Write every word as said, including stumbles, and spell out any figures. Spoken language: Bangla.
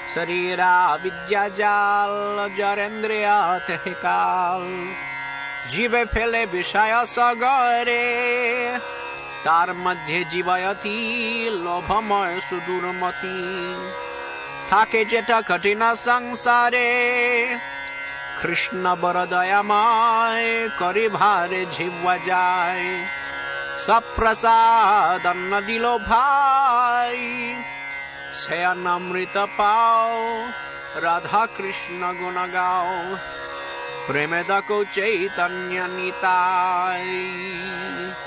শরীরা বিদ্যা জাল জরেন্দ্রিয়া তেহে কাল জীবে ফেলে বিষয় সগরে তার মধ্যে জীবয়তি লোভময় সুদূরমতি থাকে যেটা কঠিন সংসারে কৃষ্ণ বর দয়াময় করি ভারে ঝিবা যায় সপ্রসাদ অন্ন দিল ভাই সে অমৃত পাও রাধা কৃষ্ণ গুণ গাও প্রেমে দেখো চৈতন্য নিতাই।